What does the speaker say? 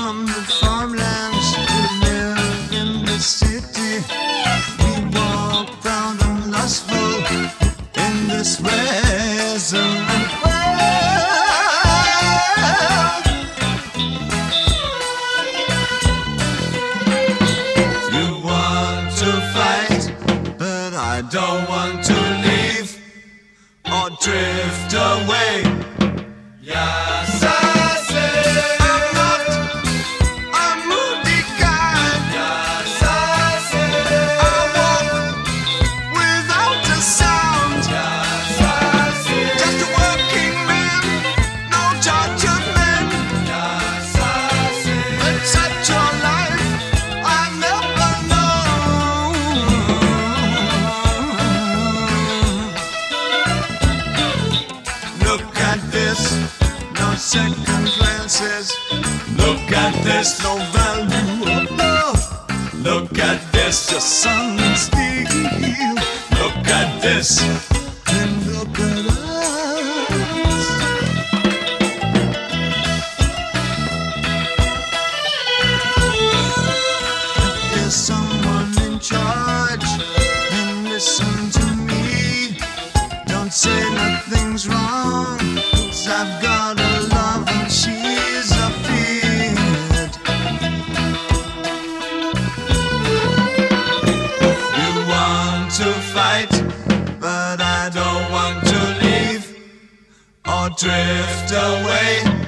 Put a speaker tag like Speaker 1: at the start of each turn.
Speaker 1: from the farmlands to live in the city. We walk proud and lustful in this resonant world. You want to fight, but I don't want to leave or drift away. Yes, I say I'm not a moody guy. Yes, I say I walk without a sound. Yes, I say just a working man, no judgment. Yes, I say but such a life I never know. Look at this. No second glances. Look at this, no value of love. Look at this, just sun and steel. Look at this, and look at us. If there's someone in charge, then listen to me. Don't say nothing's wrong, 'cause I've got a love and she's a fit. You want to fight, but I don't want to leave or drift away.